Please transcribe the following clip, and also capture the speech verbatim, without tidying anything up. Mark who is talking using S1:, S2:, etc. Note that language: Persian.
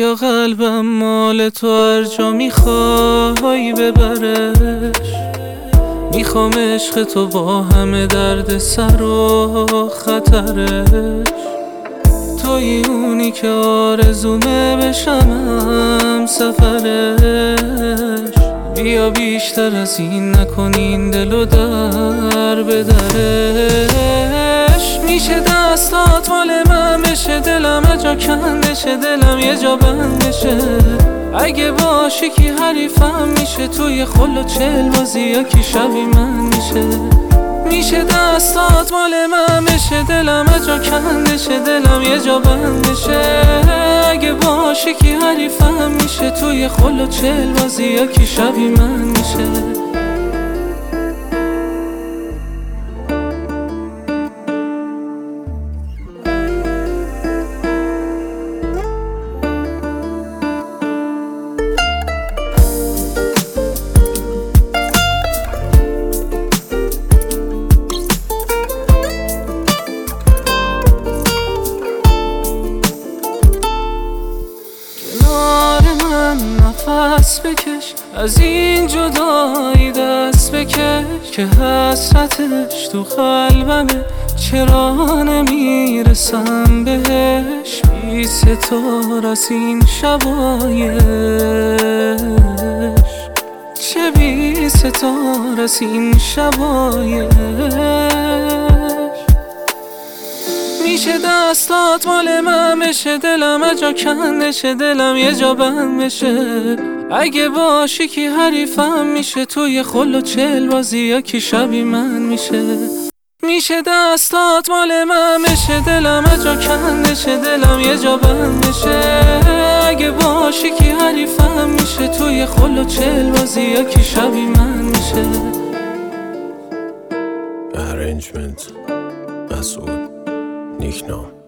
S1: بیا قلبم مال تو، هر جا میخوای ببرش. میخوام عشق تو با همه درد سر و خطرش. توی اونی که آرزومه بشم سفرش. بیا بیشتر از این نکنین دلو در به درش. میشه دستات مال من بشه، دلم اجا کندشه، دلم یه جا بندشه. اگه باشی کی حریفم میشه، توی خل و چل بازی یا کی شبی من میشه. میشه دستات مال من بشه، دلم اجا کندشه، دلم یه جا بندشه. اگه باشی کی حریفم میشه، توی خل و چل بازی یا کی شبی من میشه. نفس بکش، از این جدایی دست بکش، که حسرتش تو قلبمه، چرا نمیرسم بهش. بی ستار از این شبایش، چه بی ستار از این شبایش. میشه دستات مال من بشه، دلم اجا کندشه، دلم یه جا بند بشه. اگه باشی کی حریفم میشه، توی خل و چل بازی یا کی شبی من میشه. میشه دستات مال من بشه، دلم اجا کندشه، دلم یه جا بند بشه. اگه باشی کی حریفم میشه، توی خل و چل بازی یا کی شبی من میشه.
S2: Arrangement مسعود نیکنام.